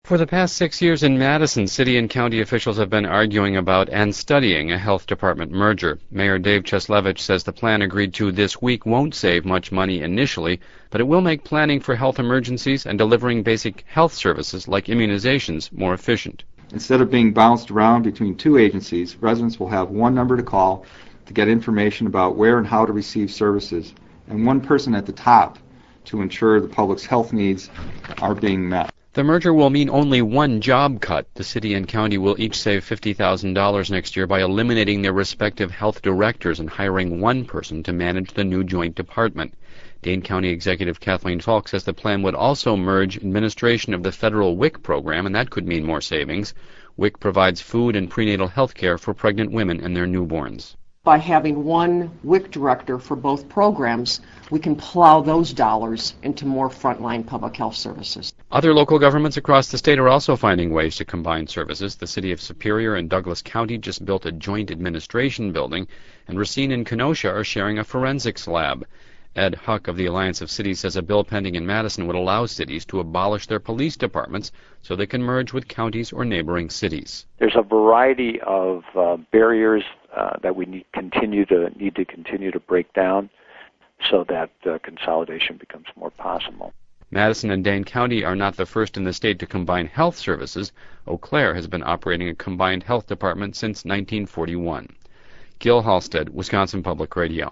For the past 6 years in Madison, city and county officials have been arguing about and studying a health department merger. Mayor Dave Cieslewicz says the plan agreed to this week won't save much money initially, but it will make planning for health emergencies and delivering basic health services like immunizations more efficient. Instead of being bounced around between two agencies, residents will have one number to call to get information about where and how to receive services, and one person at the top to ensure the public's health needs are being met. The merger will mean only one job cut. The city and county will each save $50,000 next year by eliminating their respective health directors and hiring one person to manage the new joint department. Dane County Executive Kathleen Falk says the plan would also merge administration of the federal WIC program, and that could mean more savings. WIC provides food and prenatal health care for pregnant women and their newborns. By having one WIC director for both programs, we can plow those dollars into more frontline public health services. Other local governments across the state are also finding ways to combine services. The city of Superior and Douglas County just built a joint administration building, and Racine and Kenosha are sharing a forensics lab. Ed Huck of the Alliance of Cities says a bill pending in Madison would allow cities to abolish their police departments so they can merge with counties or neighboring cities. There's a variety of barriers that we need to continue to break down so that consolidation becomes more possible. Madison and Dane County are not the first in the state to combine health services. Eau Claire has been operating a combined health department since 1941. Gil Halstead, Wisconsin Public Radio.